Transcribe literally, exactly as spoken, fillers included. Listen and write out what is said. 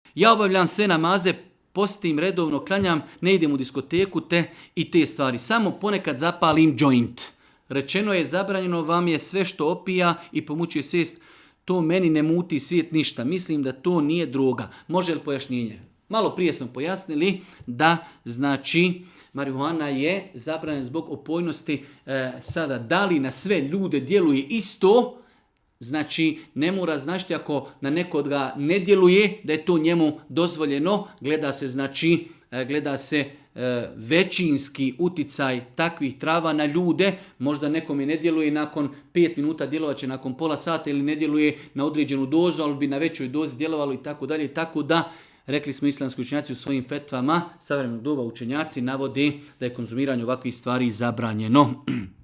Ja obavljam sve namaze, postim, redovno klanjam, ne idem u diskoteku te i te stvari. Samo ponekad zapalim joint. Rečeno je zabranjeno vam je sve što opija i pomučuje svijest. To meni ne muti svijet ništa. Mislim da to nije droga. Može li pojašnjenje? Malo prije smo pojasnili da znači marihuana je zabranjena zbog opojnosti. E, sada da li na sve ljude djeluje isto? Znači, ne mora značiti ako na nekog ga ne djeluje, da je to njemu dozvoljeno. Gleda se, znači, gleda se e, većinski uticaj takvih trava na ljude. Možda nekom je ne djeluje nakon pet minuta, djelovat će nakon pola sata ili ne djeluje na određenu dozu, ali bi na većoj dozi djelovalo i tako dalje. Tako da, rekli smo islamski učenjaci u svojim fetvama, savremenog doba učenjaci navode da je konzumiranje ovakvih stvari zabranjeno.